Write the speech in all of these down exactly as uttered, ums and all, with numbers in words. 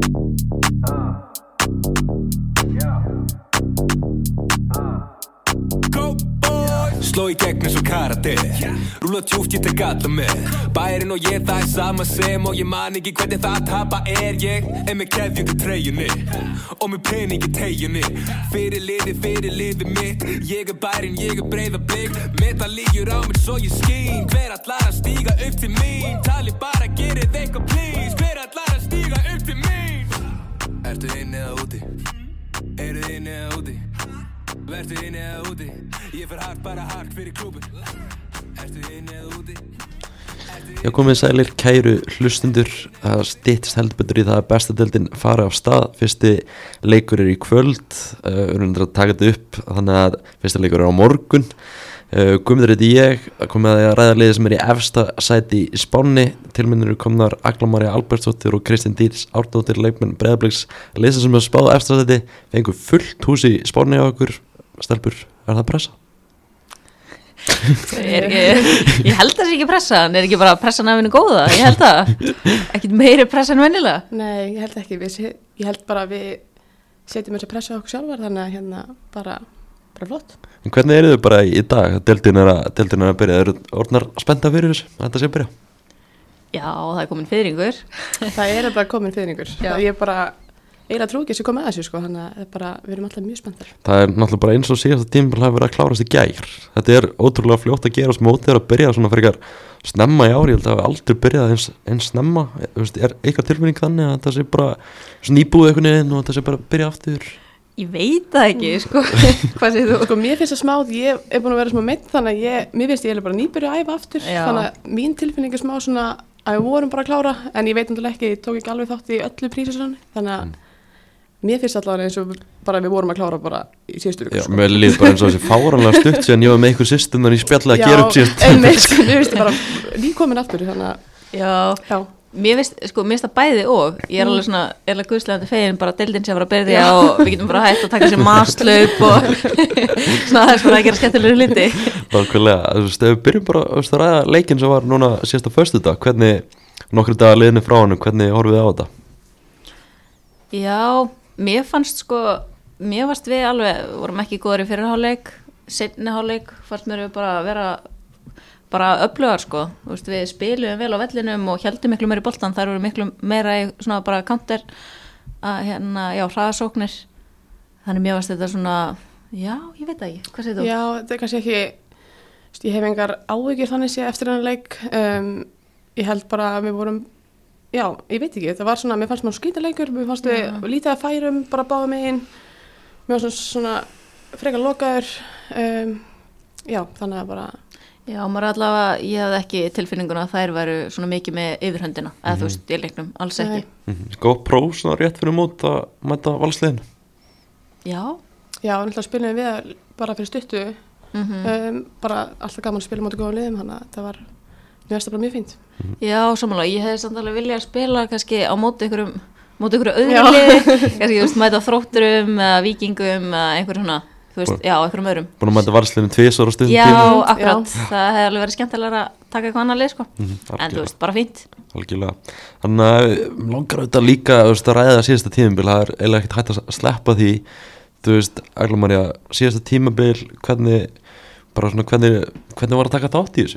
Sló í gegn eins og karate Rúla tjúft, ég tek alla með Bærin og ég, það er sama sem Og ég man ekki hvernig það að tapa er Ég er með keðjum til treyjunni Og með pening í teyjunni Fyrir liði, fyrir liði mitt Ég er bærin, ég er Breiðablik Meta lígjur á mér svo ég skín Hver allar að stíga upp til mín Tali bara, gerið eitthvað please Hver allar að stíga upp til mín Ertu inni eða úti? Eru inni eða úti? Vertu inni eða úti? Ég fer hart, bara hart fyrir klúbun Ertu inni eða úti? Já, komið sælir kæru hlustundur. Það styttist heldur betur í það að besta deildin fari á stað. Fyrsti leikur er í kvöld, uh, við erum að taka þetta upp, þannig að fyrsti leikur er á morgun. uh, Guðmundur heiti ég, komið að ég að ræða liðið sem er í efsta sæti í Spánni. Til minn eru komnar Agla María Albertsdóttir og Kristín Dís Árnadóttir, leikmenn Breiðabliks. Liðið sem er spáð á efsta sæti, fengu fullt hús í Spánni á okkur. Stelpur, er það pressa? er ekki, ég held að það sé ekki pressa, en er ekki bara pressan af henni góða, ég held að ekkert meiri pressa en venjulega. Nei, ég held ekki, við, ég held bara að við setjum þessi pressa á okkur sjálfar, þannig að hérna bara, bara flott. En hvernig eru þau bara í dag? Deildin er að, deildin er að byrja, eru orðnar spennta fyrir þessu, að þetta sé að byrja? Já, það er komin fiðringur. Það er bara komin fiðringur, það ég bara eiginlega trú ekki að sé komið að þessu sko, þannig að bara, við erum alltaf mjög spenntar. Það er náttúrulega bara eins og síðasta tímabil hafi verið að klárast í gær. Þetta er ótrúlega fljótt að gera mótið er að byrja svona frekar snemma í ári, ég held að hafi aldrei byrjað eins, eins snemma. Er eitthvað tilfinning þannig að það sé bara svona íbúið einhvern veginn og það sé bara að byrja aftur? Ég veit það ekki, sko. Hvað segir þú? Sko, mér finnst það smáð, ég er búin að vera smá meidd, þannig að ég, mér finnst ég er bara nýbyrja að æfa aftur, Já. þannig að mín tilfinning er smá svona að við vorum bara að klára, en ég veit náttúrulega ekki, ég tók ekki alveg þátt í öllu prísisonni, þannig að mér finnst allavega eins og bara við vorum að klára bara í síðustu viku. Já, sko. Mér líður bara eins og þessi fáranlega stutt síðan ég var með ykkur systurnar í spjallið að gera upp síðast. Já, einmitt, sko, mér finnst það bara nýkomin aftur, þannig að Já, Já. mér finnst, sko, mér finnst það bæði og ég er alveg svona, er alveg guðslegandi fegin bara deildin sem var að byrja og við getum bara hægt að taka sér maslaup og svona það er svona að gera skemmtilegur hluti. Nákvæmlega, þú veist, ef við byrjum bara að ræða leikinn sem var núna síðasta föstudag, hvernig nokkru dagar liðinni frá honum, hvernig horfið þið á þetta? Já, mér fannst sko, mér fannst við alveg, vorum ekki góðar í fyrirháleik, seinni háleik fannst mér við bara vera bara öflugar sko, þú veist, við spilum vel á vellinum og heldum miklu meira í boltan, þar voru miklu meira í svona bara counter, að hérna, já, hraðasóknir, þannig mér fannst þetta svona, já, ég veit það ekki, hvað segir þú? Já, þetta er kannski ekki, st, ég hef engar áhyggjur þannig sé eftir þennan leik, um, ég held bara að við vorum, já, ég veit ekki, það var svona, mér fannst maður skrítaleikur, mér fannst við Já. lítið að færum, bara báðum megin, mér fannst svona, svona frekar lokaður, um, já, þannig að bara, Já, maður allavega, ég hafði ekki tilfinninguna að þær væru svona mikið með yfirhöndina, eða þú veist, í leiknum, alls ekki. Nei. Mm-hmm. Góð próf svona rétt fyrir mót að mæta valsliðinu? Já. já, náttúrulega spilum við bara fyrir stuttu, Mm um, bara alltaf gaman að spila móti góðum liðum, þannig að það var, mér finnst það bara mjög fínt. Já, samanlega, ég hefði samt alveg viljað að spila kannski á móti ykkurum, móti ykkur öðru liði, kannski, þú veist, mæta Þrótturum eða Víkingum eða einhver svona, þú veist, já, einhverjum öðrum. Búin að mæta valsliðinu tvisvar á stundum Já, tíma? akkurat, já. Það hefði alveg verið skemmtilega að taka eitthvað annað lið, sko, Mm-hmm, en þú veist, bara fínt. Algjörlega. Þannig að mig langar auðvitað líka þú veist, að ræða síðasta tímabil, það er eiginlega ekkert hægt að sleppa því, þú veist, Agla María, síðasta tímabil, hvernig, bara svona, hvernig, hvernig var að taka þátt í þessu?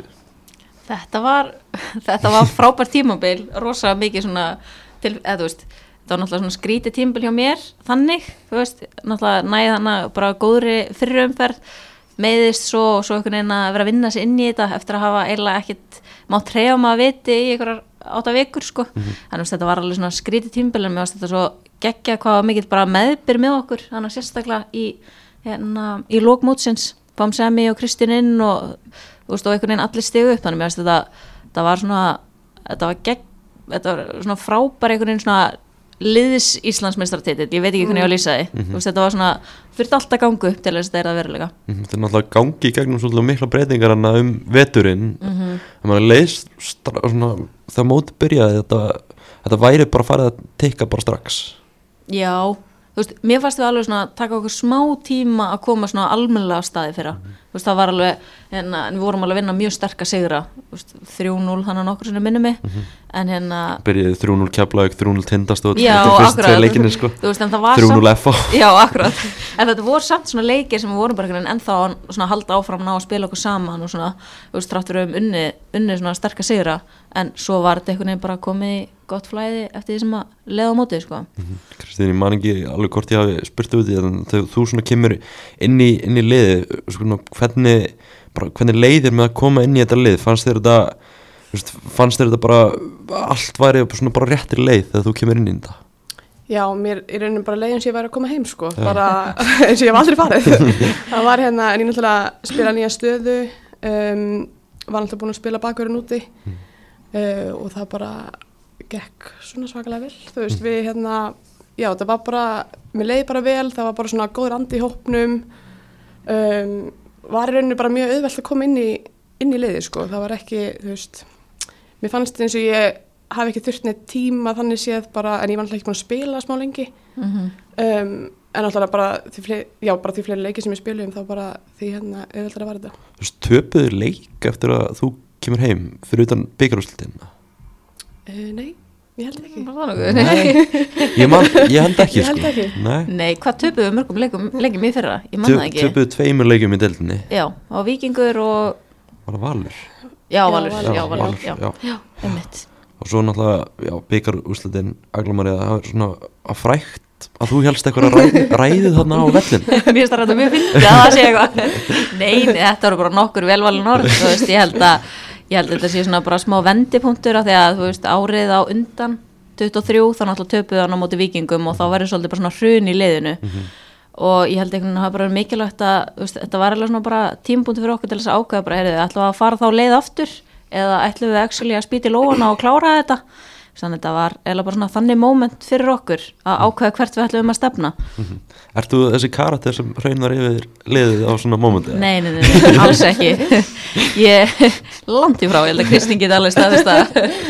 Þetta var, þetta var frábært tímabil, rosa mikið svona, til, eða þú veist, þetta var náttúrulega svona skrítið tímabil hjá mér, þannig, þú veist, náttúrulega næði þannig bara góðri fyrirumferð, meiðist svo og svo einhvern veginn að vera að vinna sig inn í þetta eftir að hafa eiginlega ekkert mátt treyja maður viti í einhverjar átta vikur, sko, Mm-hmm. þannig að þetta var alveg svona skrítið tímabil, en mér varst þetta svo geggja hvað var mikill bara meðbyr með okkur, þannig að sérstaklega í, hérna, í lok mótsins, fáum Semi og Kristín inn og þú veist, og einhvern veginn allir stigu upp, þannig mér finnst þetta, þetta var svona, þetta var gegn, þetta var svona frábær einhvern veginn svona liðs Íslandsmeistaratitil, ég veit ekki hvernig ég á að lýsa því, Mhm. þú veist, þetta var svona, þurfti alltaf gangu upp til þess að þetta er að veruleika. Mm-hmm. Þetta er náttúrulega gangi í gegnum svolítið mikla breytingar hana um veturinn, Mhm. en maður leist stra- svona, það móti byrjaði þetta, þetta væri bara farið að tikka bara strax. Já, þú veist, mér fannst við alveg svona taka okkur smá tíma að koma svona almennilega á staði fyrra, mm. þú veist, það var alveg hérna, en við vorum alveg að vinna mjög sterka sigra, þú veist, þrjú núll þannig að nokkur sinni minni mig, mm -hmm. en hérna byrjaði þrjú núll Keflavík, þrjú núll Tindastóll já, akkurat, leikinni, sko. Þú veist, en það var þrjú núll F H já, akkurat, en þetta voru samt svona leikir sem við vorum bara en ennþá svona halda áfram ná að spila okkur saman og svona, þú veist, þráttur um unni, unni svona sterka sigra, en svo var þetta einhvern veginn bara komið í gott flæði eftir því sem að leiða á móti, sko. Mm-hmm. Kristín, ég man ekki alveg hvort ég hafi spurt út í þetta, þegar þú svona kemur inn í, inn í liði, svona, hvernig, bara, hvernig leiðir með að koma inn í þetta lið, fannst þér þetta, veist, fannst þér þetta bara, allt væri svona bara réttir leið þegar þú kemur inn í þetta? Já, mér er raunin bara leið eins og ég væri að koma heim, sko, já. Bara eins og ég hef aldrei farið. Það var hérna, en ég náttúrulega spila nýja stöðu, um, var náttúrulega búin að spila bakverðin úti mm. uh, og það bara gekk svona svakalega vel, þú veist, mm. við hérna, já, það var bara, mér leiði bara vel, það var bara svona góður andi í hópnum, um, var í rauninu bara mjög auðvelt að koma inn í, inn í liði, sko, það var ekki, þú veist, mér fannst eins og ég hafi ekki þurft neitt tíma þannig séð bara, en ég var alltaf ekki búin að spila smá lengi, mm-hmm. um, en alltaf bara því fleiri, já, bara því fleiri leiki sem ég spilum, þá bara því hérna auðvelt að var þetta. Þú veist, töpuðu leik eftir að þú kemur heim fyrir utan bikarúrslitina? Uh, nei, ég held ekki. Nei, ég, man, ég held ekki, ég held sko. ekki. Nei, Nei hvað töpuðu mörgum leikum, leikum í fyrra? Ég man það ekki. Töpuðu tveimur leikum í deildinni? Já, á Víkingur og... Var það Valur? Já, Valur, já, já, já, Valur, Valur, já, já. já, einmitt. Og svo náttúrulega, já, bikarúrslitin, Aglamarið, það var svona að frækt að þú helst eitthvað ræð, ræðið þarna á vellin. Mér finnst það rætt að mjög fyndi að það sé eitthvað. Nei, þetta voru bara nokkur velvalin orð, þú veist, ég held að Ég held að þetta sé svona bara smá vendipunktur af því að, þú veist, árið á undan tuttugu og þrjú, þá náttúrulega töpuðu hann á móti Víkingum og þá verður svolítið bara svona hrun í liðinu mm -hmm. og ég held einhvern veginn að það bara mikilvægt að, þú veist, þetta var alveg svona bara tímapunktur fyrir okkur til þess að ákveða bara, heyrðu, ætlum við að fara þá leið aftur eða ætlum við actually að spýta í lófana og klára þetta. Þannig að þetta var eða bara svona þannig moment fyrir okkur að ákveða hvert við ætlum að stefna. Mm-hmm. Ert þú þessi karakter sem hraunar yfir liðið á svona momenti? Nei, nei, nei, nei, alls ekki. Ég landi frá, ég held að Kristín geti alveg staðist að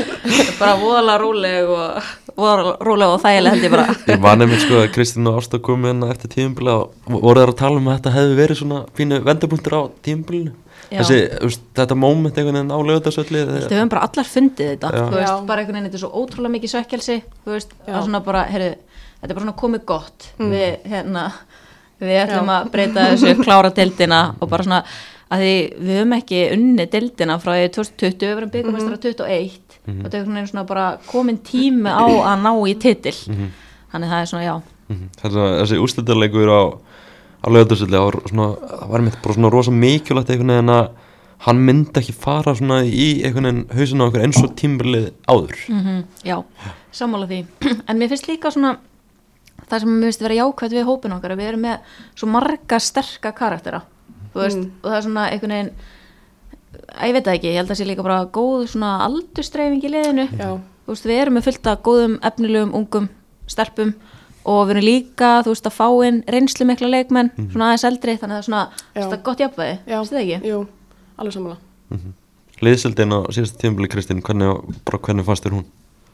bara voðalega róleg og voðalega róleg og þægileg held ég bara. Ég var nefnir sko að Kristín og Ásta komu hérna eftir tímabili og voru þær að tala um að þetta hefði verið svona fínu vendapunktur á tímabilinu. Þessi, veist, þetta moment einhvern veginn á Laugardalsvelli við höfum bara allar fundið þetta já. Þú veist, Já. bara einhvern veginn, þetta er svo ótrúlega mikið svekkelsi þú veist, Já. að svona bara, heyrðu þetta er bara svona komið gott Mm. við, hérna, við ætlum Já. að breyta þessu, klára deildina og bara svona, að því við höfum ekki unni deildina frá því tvö þúsund tuttugu við verum bikarmeistrar tuttugu og eitt Mhm. og þetta er einhvern veginn svona bara komin tími á að ná í titil Mhm. þannig það er svona, já Mhm. Þessi, þessi úrslitaleikur á, á Laugardalsvelli var svona, það var mitt bara svona rosa mikilvægt einhvern veginn að hann myndi ekki fara svona í einhvern veginn hausinn á okkur eins og tímabilið áður. mm Já, sammála því en mér finnst líka svona það sem mér finnst vera jákvæmt við hópin okkar að við erum með svo marga sterka karaktera þú veist, Mm. og það er svona einhvern veginn að ég veit það ekki, ég held að það sé líka bara góð svona aldurstreifing í liðinu Já. þú veist, við erum með fullt af góðum, efnilegum, ungum stelpum og við erum líka, þú veist, að fá inn reynslu mikla leikmenn, svona aðeins eldri þannig að það er svona, Já. þetta er gott jafnvægi Já. veistu það ekki? Jú, alveg sammála. Liðsildin á síðasta tímabili, Kristín, hvernig, bara hvernig fannst þér hún?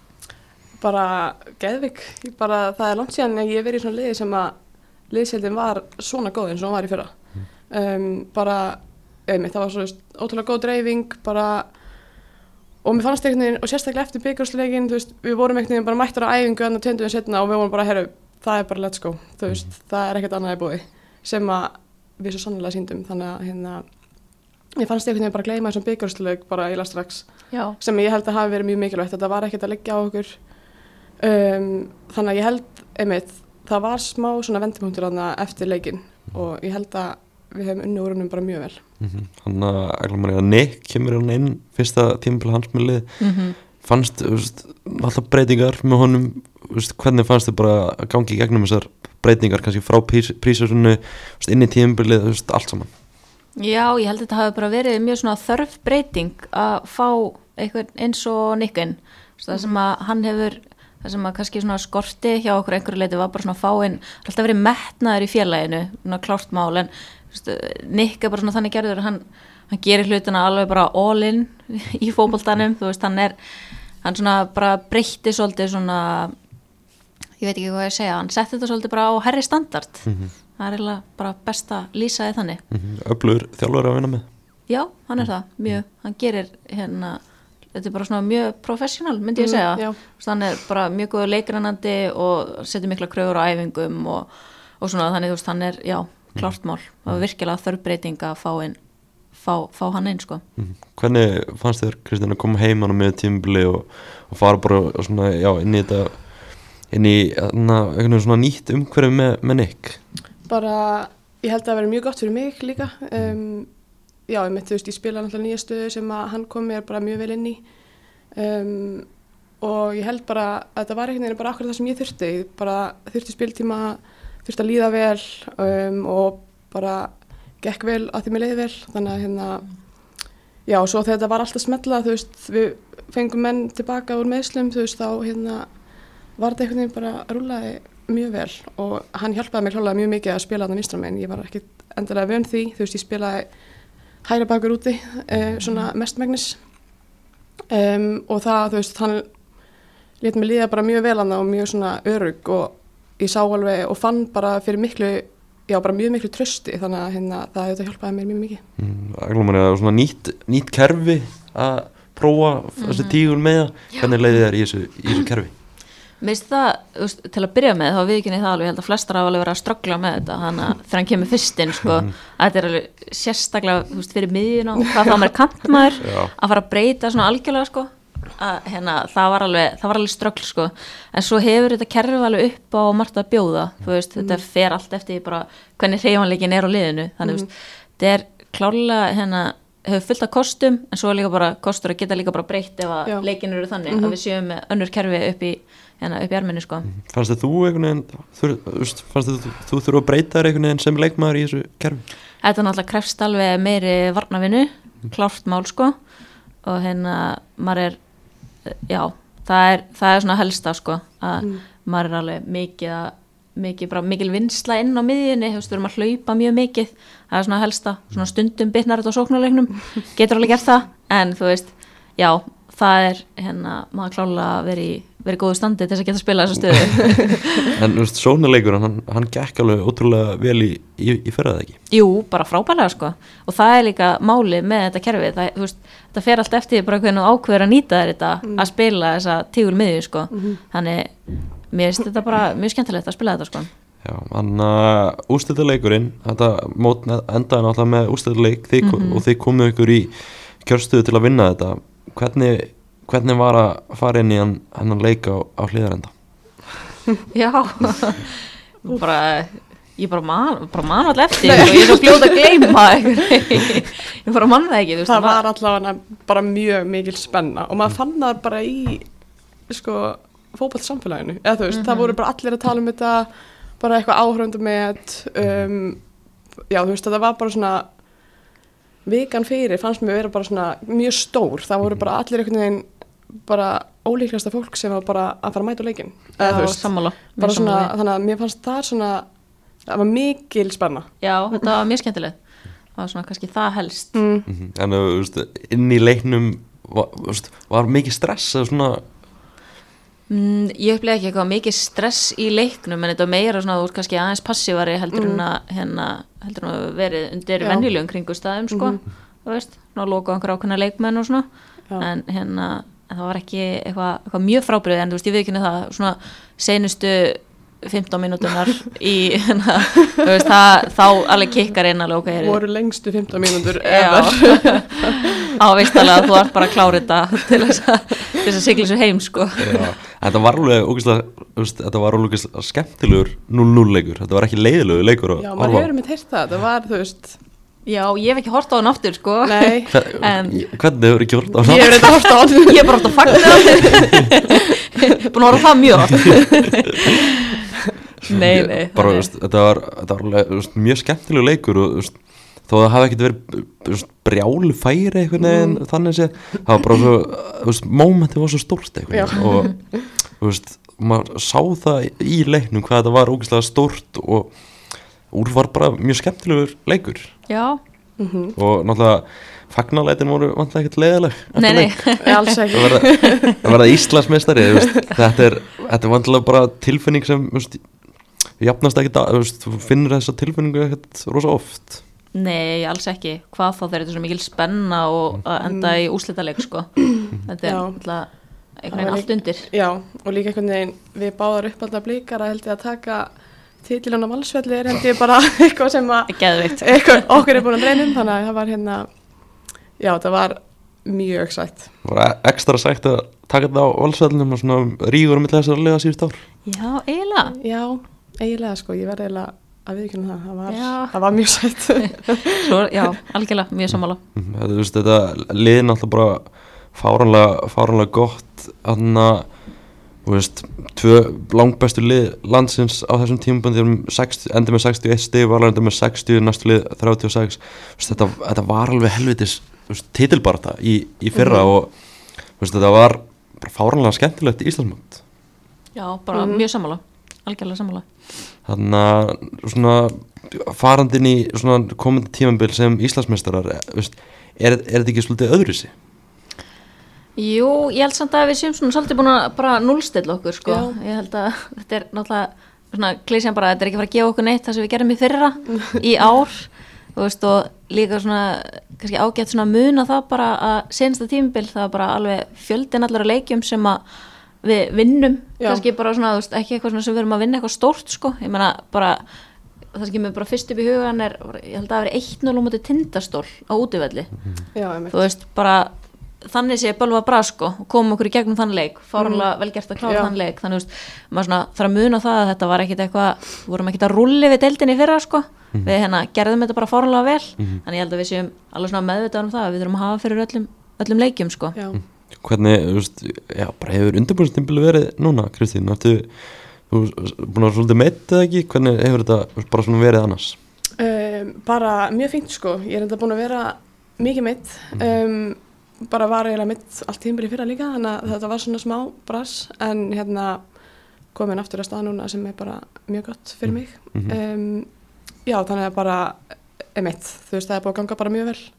Bara geðvik, Ég bara það er langt síðan að ég hef verið í svona liði sem að liðsheildin var svona góð eins og hún var í fyrra. Um, bara, einmitt, það var svo veist, ótrúlega góð dreifing, bara, og mér fannst einhvern veginn, og sérstaklega eftir bikarsleikin, þú veist, við vorum einhvern veginn bara mættar á æfingu en það tveimur dögum seinna og við vorum bara, herru, það er bara let's go, þú veist, það er ekkert annað í búi, sem að við svo sannlega síndum, þannig að hérna, ég fannst einhvern veginn bara að gleyma þessum bikarsleik bara í strax, Já, sem ég held að hafi verið mjög mikilvægt, þetta var ekkert að liggja á okkur, um, þannig að ég held, einmitt, það var smá svona vendipunktur þarna eftir leikin og ég held að við hefum unni úr húnum bara mjög vel. Mm-hmm. Þannig að Aglamarið að Nick kemur hann inn fyrsta tímabili hans með lið. mhm Fannst, þú veist, alltaf breytingar með honum, þú veist, hvernig fannst þið bara að gangi í gegnum þessar breytingar, kannski frá prísarsunnu, inn í tímabilið, þú veist, allt saman? Já, ég held að þetta hafi bara verið mjög svona þörf breyting að fá eitthvað eins og Nickinn það sem að hann hefur það sem að kannski svona skorti hjá okkur einhverju leiti var bara svona fáinn, alltaf verið metnaður í félaginu, svona klárt mál en veist, Nick er bara svona þannig gerður hann, hann gerir hlutina alveg bara all in í fótboltanum, þú veist, hann er hann svona bara breytti svolítið svona ég veit ekki hvað ég segja, hann setti þetta svolítið bara á herri standard, Mhm. það er eiginlega bara besta lýsaði þannig. Mhm. Öflugur þjálfur að vinna með. Já, hann er það, mjög, hann gerir hérna, þetta er bara svona mjög professional, myndi ég Mm, segja. já. Þú veist, hann er bara mjög góður leikranandi og setur mikla kröfur á æfingum og, og svona, þannig þú veist, hann er, já, klárt mál. Það var virkilega þörfbreyting að fá, inn, fá, fá hann inn, sko. Mhm. Hvernig fannst þér, Kristín, að koma heim hann með tímabili og, og fara bara og svona, já, inn í þetta, inn í na, einhvern veginn svona nýtt umhverfi með, með Nick? Bara, ég held að það verið mjög gott fyrir mig líka. Um, já, ég mitt, þú veist, ég spila náttúrulega nýja stöðu sem að hann kom mér bara mjög vel inn í. Um, og ég held bara að þetta var einhvern veginn bara akkur það sem ég þurfti. Ég bara þurfti spiltíma, þurfti að líða vel um, og bara gekk vel að því mér leiði vel. Þannig að hérna, já, og svo þegar þetta var alltaf smellað, þú veist, við fengum menn tilbaka úr meiðslum, þú veist, þá hérna var þetta einhvern veginn bara rúlaði mjög vel og hann hjálpaði mér hlálega mjög mikið að spila þarna vinstra megin. Ég var ekki endilega vön því, þú veist, ég spilaði hægra bakur úti, uh, svona mestmegnis um, og það, þú veist, hann lét mig líða bara mjög vel hann og mjög svona örugg og ég sá alveg og fann bara fyrir miklu, já, bara mjög miklu trösti, þannig að hérna, það þetta hjálpaði mér mjög mikið. Mm, Aglum er svona nýtt, nýtt kerfi að prófa þessi tígul með það. Hvernig leiði þér í þessu, í þessu kerfi? Mér finnst það, þú veist, til að byrja með þá viðurkenni ég það alveg, ég held að flestar hafa alveg verið að ströggla með þetta, þannig að þegar hann kemur fyrst inn, sko, að þetta er alveg sérstaklega, þú veist, fyrir miðjuna og hvað þá maður kantmaður Já. að fara að breyta svona algjörlega, sko, að hérna, það var alveg, það var alveg ströggl, sko, en svo hefur þetta kerfi alveg upp á margt að bjóða, þú veist, þetta fer allt eftir bara hvernig hreyfanleikin er á liðinu, þannig, þú veist, þetta er klárlega, hérna, hefur fullt af kostum, en svo er líka bara kostur að geta líka bara breytt ef Já. að leikin eru þannig, að við séum með önnur kerfi upp í hérna upp í erminni, sko. Fannst þið þú einhvern veginn, þur, veist, fannst þið þú, þú þurfa að breyta þér einhvern veginn sem leikmaður í þessu kerfi? Þetta náttúrulega krefst alveg meiri varnavinu, klárt mál, sko, og hérna maður er, já, það er, það er svona helsta, sko, að maður er alveg mikið að, mikið bara mikil vinsla inn á miðjunni, þú veist, við erum að hlaupa mjög mikið, það er svona helsta, svona stundum bitnar þetta á sóknarleiknum, getur alveg gert það, en þú veist, já, það er hérna, maður klálega verið í verið góðu standi til þess að geta að spila þessa stöðu. En þú veist, sóknarleikur, hann, hann gekk alveg ótrúlega vel í, í, í fyrra, eða ekki? Jú, bara frábærlega, sko, og það er líka málið með þetta kerfi, það, þú veist, þetta fer allt eftir bara hvernig þú ákveður að nýta þér þetta Mm. að spila þessa tígul miðju, sko, Mhm. þannig mér finnst þetta bara mjög skemmtilegt að spila þetta, sko. Já, hann uh, úrslitaleikurinn, þetta mót endaði náttúrulega með úrslitaleik þið, Mhm. og þið komuð ykkur í kjörstöðu til að vinna þetta. Hvernig, hvernig var að fara inn í hann, hennan leik á, á Hlíðarenda? Já, bara, ég bara man, bara man alltaf eftir og ég er svo fljót að gleyma einhverju. Ég bara man það ekki, þú veist. Það var allavega bara mjög mikil spenna og maður fann það bara í sko fótboltasamfélaginu, eða þú veist, það voru bara allir að tala um þetta, bara eitthvað áhörundum með um, já, þú veist, þetta var bara svona vikan fyrir, fannst mér vera bara svona mjög stór, það voru bara allir einhvern veginn bara ólíklegasta fólk sem var bara að fara að mæta á leikinn, eða þú Já, veist, sammála. bara Mjög svona, sammála. þannig að mér fannst það svona, það var mikil spenna. Já, þetta var mjög skemmtilegt. Það var svona kannski það helst. Mm. Mm -hmm. En þú veist, inn í leiknum var, veist, var mikið stress eða svona? Mm, ég upplega ekki eitthvað mikið stress í leiknum, en þetta var meira svona, þú veist, kannski aðeins passívari heldur en að hérna, heldur en að verið undir Já. venjulegum kringustæðum, sko, þú veist, ná loka einhver ákveðna leikmenn og svona, Já. en hérna, en það var ekki eitthvað, eitthvað mjög frábrigði, en þú veist, ég viðkynni það, svona seinustu fimmtán mínúturnar í, hérna, þú veist, það, þá alveg kikkar inn alveg, ok, heyrðu, voru lengstu fimmtán mínútur Já. ever. á vistalega að þú ert bara að klára þetta til þess að, til þess að sigla svo heim, sko. Já, þetta var alveg ógeðslega, þú veist, þetta var alveg ógeðslega skemmtilegur núll núll leikur, þetta var ekki leiðilegur leikur að Já, horfa maður á. hefur mitt heyrt það, það var, þú veist, Já, ég hef ekki hort á hann aftur, sko. nei, Hver, En- Hvernig hefur ekki hort á ég hefur þetta hort á hann. Ég er bara átt að fagna það. Búin að horfa á það mjög oft. Nei, nei. bara, þannig- veist, þetta var, þetta var alveg, veist, mjög skemmtilegur leikur og veist, þó það hafi ekkert verið veist, brjálu færi einhvern veginn þannig sé, það var bara svo veist, momentið var svo stórt einhvern veginn og veist, maður sá það í leiknum hvað þetta var ógeðslega stórt og úr var bara mjög skemmtilegur leikur Já, og náttúrulega fagnalætin voru vantilega ekkert leiðileg eftir nei, nei. leik. Nei, alls ekki. Það verða, það verða Íslandsmeistari, þú veist, þetta er þetta er vantilega bara tilfinning sem, þú veist, jafnast ekkert að, þú veist, þú finnur þessa tilfinningu ekkert rosa oft. Nei, alls ekki. Hvað þá þegar þetta er svo mikil spenna og að enda í úrslitaleik, sko. Þetta er Já. alltaf einhvern veginn allt undir. Já, og líka einhvern veginn við báðar uppalda Blikar að held ég að taka titilinn á Valsvelli er held ég bara eitthvað sem að Geðveikt. eitthvað, okkur er búin að reyna um, þannig að það var hérna, já, það var mjög sætt. Það var ekstra sætt að taka þetta á Valsvellinum og svona rígur um þessar liða síðust ár. Já, eiginlega. Já, eiginlega sko, ég verði eiginlega að viðkynna það, það var, Já. það var mjög sætt. Svo, já, algjörlega, mjög sammála. Þetta, þú veist, þetta liðin alltaf bara fáranlega, fáranlega gott, þannig að, þú veist, tvö langbestu lið landsins á þessum tímabundi endur með sextíu og eitt stig, Valur endur með sextíu, næstu lið þrjátíu og sex. Veist, þetta, þetta var alveg helvitis titilbarata í, í fyrra mm-hmm. og þú veist, þetta var bara fáranlega skemmtilegt í Íslandsmót. Já, bara Mhm. mjög sammála, algjörlega sammála. Þannig að svona farandinn í svona komandi tímabil sem Íslandsmeistarar, veist, er, er þetta ekki svolítið öðruvísi? Jú, ég held samt að við séum svona svolítið búin að bara núllstilla okkur, sko. Já. Ég held að þetta er náttúrulega svona klísjan bara, þetta er ekki að fara að gefa okkur neitt það sem við gerum í fyrra í ár, þú veist, og líka svona kannski ágætt svona muna það bara að senasta tímabil það var bara alveg fjöldin allar að leikjum sem að við vinnum, Já. kannski bara svona, þú veist, ekki eitthvað svona sem við erum að vinna eitthvað stórt, sko. Ég meina bara, það sem kemur bara fyrst upp í hugan er, ég held að það veri eitt núll á móti Tindastól á útivelli. Já, einmitt. Þú veist, bara þannig sé Bölva bra, sko, og komum okkur í gegnum þann leik, fáránlega vel gert að klára Já. þann leik, þannig, þú veist, maður svona þarf að muna það að þetta var ekkit eitthvað, við vorum ekkit að rulli við deildinni í fyrra, sko, við hérna gerðum þetta bara fáránlega vel, þannig ég held að við séum alveg svona meðvitað um það, að við þurfum að hafa fyrir öllum, öllum leikjum, sko. Já. Hvernig, þú veist, já, bara hefur undirbúinstimbili verið núna, Kristín? Ertu, þú búin að svolítið meitt eða ekki? Hvernig hefur þetta bara svona verið annars? Um, bara mjög fínt sko, ég er enda búin að vera mikið meitt, um, bara var eiginlega meitt allt tímabili fyrra líka, þannig að þetta var svona smá brass, en hérna komin aftur að stað núna sem er bara mjög gott fyrir mig. Mhm. um, já, þannig að bara er meitt, þú veist, það er búin að ganga bara mjög vel.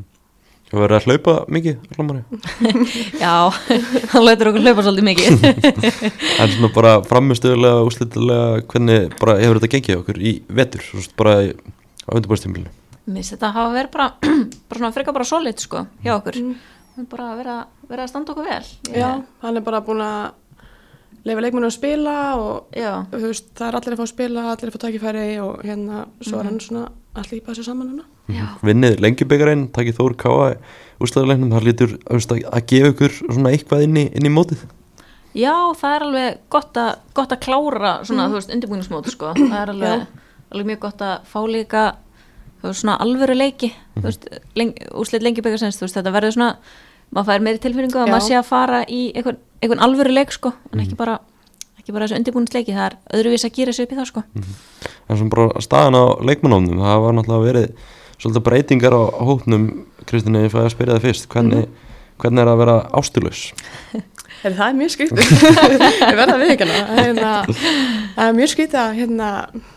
Þú verið að hlaupa mikið, Hlómari? Já, hann lætur okkur hlaupa svolítið mikið. En svona bara framistöðulega, úrslitilega, hvernig bara hefur þetta gengið okkur í vetur, svo bara í, á undirbúinstímbilinu? Mér finnst þetta hafa verið bara, bara svona frekar bara solid, sko, hjá okkur. Mm. Bara að vera, vera að standa okkur vel. Ég, Já, hann er bara búin að leyfa leikmennum að spila og Já. þú veist, það er allir að fá að spila, allir að fá tækifæri og hérna, svo er hann svona allir lípa þessu saman hana. Já. Vinnið Lengjubikarinn, takið Þór Káa úrslitaleiknum, það lítur að, að gefa ykkur svona eitthvað inn í, inn í mótið. Já, það er alveg gott að, gott að klára svona, þú veist, undirbúningsmót, sko. Það er alveg, alveg mjög gott að fá líka, þú veist, svona alvöru leiki, þú veist, leng, úrslit Lengjubikarsins, þú veist, þetta verður svona, maður fær meiri tilfinningu að Já. maður sé að fara í einhvern, einhvern alvöru leik, sko, en ekki bara, ekki bara þessu undirbúningsleiki, það er öðruvís að gera sig upp í það, sko. En svona bara staðan á leikmannónum, það var náttúrulega verið svolítið breytingar á, á hópnum, Kristín, ég fæði að spyrja það fyrst, hvernig, hvernig er að vera ástulaus? Heri, það er mjög skrítið, ég verða við ekki hana, það er mjög skrítið að hérna,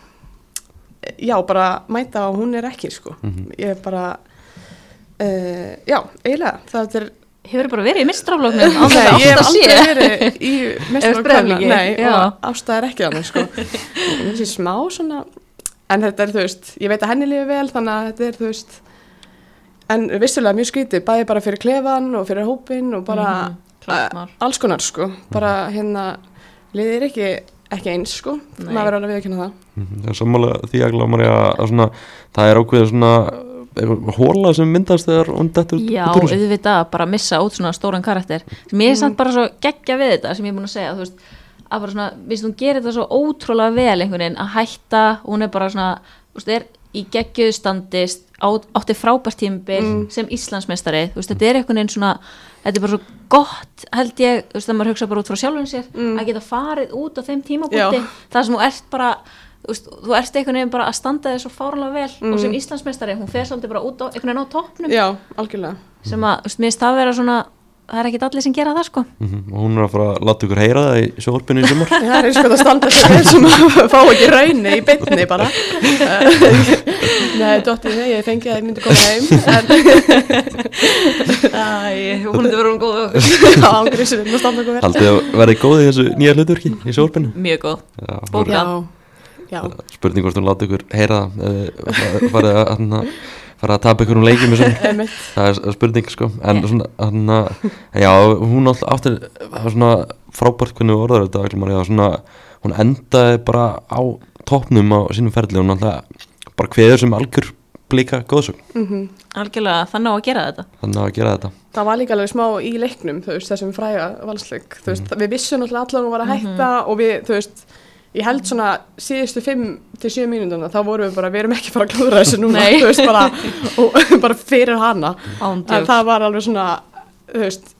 já, bara mæta og hún er ekki, sko, ég er bara, uh, já, eiginlega, það er, Hefur bara verið í mistrafloknum á nei, þetta ég hef átt að aldrei sé. verið í mestrarkvæmna, Breiðabliki, nei, já. og Ásta er ekki þannig, sko, þessi smá svona, en þetta er, þú veist, ég veit að henni lífi vel, þannig að þetta er, þú veist, en vissulega mjög skrítið, bæði bara fyrir klefan og fyrir hópin og bara Mhm, klárt mál. uh, alls konar, sko, bara hérna, liðir ekki, ekki eins, sko, Nei. maður verður alveg að viðurkenna það. Það er sammála því að Hlómari að, að svona, það er ákveðið svona hóla sem myndast þegar hún dettur út Já, út úr þessu. auðvitað bara að missa út svona stóran karakter sem ég er samt bara svo geggja við þetta sem ég er búin að segja, þú veist, að bara svona viðst hún gerir þetta svo ótrúlega vel einhvern veginn að hætta, hún er bara svona þú veist, er í geggjuðu standist átti frábært tímabil sem Íslandsmeistari, þú veist, þetta er einhvern veginn svona þetta er bara svo gott, held ég þú veist, þegar maður hugsa bara út frá sjálfum sér að geta farið út á þeim tímapunkti Já. þar sem þú ert bara þú veist, þú ert einhvern veginn bara að standa þig svo fáránlega vel og sem Íslandsmeistari, hún fer svolítið bara út á einhvern veginn á toppnum Já, algjörlega. sem að, þú veist, mér finnst það vera svona það er ekkit allir sem gera það sko. Mm-hmm. Og hún er að fara að láta ykkur heyra það í sjónvarpinu í sumar. Það er eins og að standa sér vel sem að fá ekki rauni í beinni bara. Nei, dottið þegar ég fengi að ég myndi koma heim. Æ, hún myndi vera hún góð og Já, ángriðsum við að standa okkur vel. Haldið að verði góð í þessu nýja hlutverki í sjónvarpinu? mjög góð. Já, Bóka. Já, já. spurning hvort hún láta ykkur heyra það eða farið að, að, farið að tapa ykkur um leikjum í sumar. Einmitt. Það er spurning sko, en svona, hana, já, hún alltaf átti, það var svona frábært hvernig við orðar þetta, Agla María, svona, hún endaði bara á toppnum á sínum ferli, hún alltaf bara kveður sem algjör blika góðsögn, Mhm. Algjörlega þannig á að gera þetta. þannig að gera þetta. Það var líka alveg smá í leiknum, þú veist, þessum fræga valsleik, þú veist, við vissum náttúrulega allar hún var að hætta og við, þú veist, ég held svona síðustu fimm til sjö mínúnduna, þá vorum við bara, við erum ekki fara að klúðra þessu núna, Nei. þú veist, bara, og, bara fyrir hana, en Ándjóks. það var alveg svona, þú veist,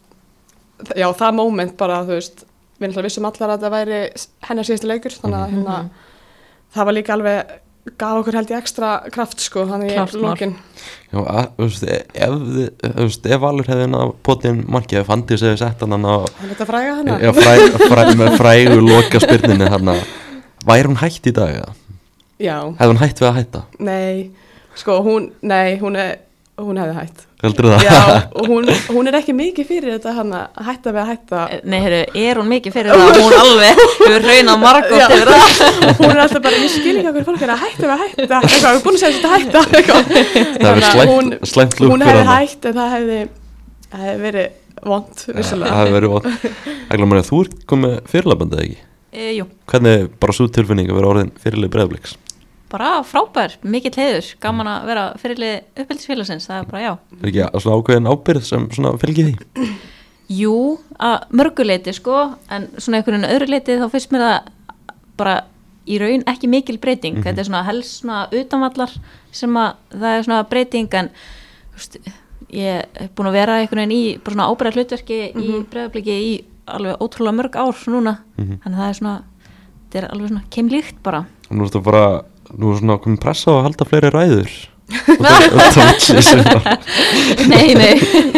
já, það moment bara, þú veist, við náttúrulega vissum allar að það væri hennar síðustu leikur, þannig að hérna, það var líka alveg, gaf okkur held ég ekstra kraft, sko, þannig Klárt ég mál. lókin. Já, að, þú veist, ef, þið- þú veist, ef Valur hefði náð potinn markið, ef Fandís hefði sett hann á Þannig þetta fræga hana? já, fræ, fræ, með frægu loka spyrninni hann að, væri hún hætt í dag eða? Já, Hefði hún hætt við að hætta? nei, sko, hún, nei, hún er, hún hefði hætt. Heldur það? Já, og hún, hún er ekki mikið fyrir þetta hann að hætta við að hætta. Nei, heyrðu, er hún mikið fyrir það? Hún alveg hefur raunað margótt Já. yfir það. Hún er alltaf bara, ég skil ekki okkur fólk er að hætta við að hætta, eitthvað, við erum búin að segja þetta að hætta, eitthvað. Það hefur Þannig að slæmt, hún- slæmt lúk Hún fyrir hefði hana. hætt, en það hefði, það hefði verið vont, vissulega. Það hefði verið vont. Agla María, þú ert komið fyrirlabandið ekki? E, jú, Hvernig bara svo tilfinning að vera orðin fyrirlið Breiðabliks? bara frábær, mikill heiður, gaman að vera fyrirlið uppeldisfélagsins, það er bara já. Er ekki svona ákveðin ábyrgð sem svona fylgir því? Jú, að mörguleiti sko, en svona einhvern veginn öðru leiti þá finnst mér það bara í raun ekki mikil breyting. Þetta er svona helst svona utanvallar sem að það er svona breyting, en þú veist, ég er búin að vera einhvern veginn í bara svona ábyrgðar hlutverki í Breiðabliki í alveg ótrúlega mörg ár núna, þannig að það er svona, þetta er alveg svona keimlíkt bara. Og nú ertu bara, nú er svona komið pressa á að halda fleiri ræður. Út af- út af velli sem var. Nei, nei,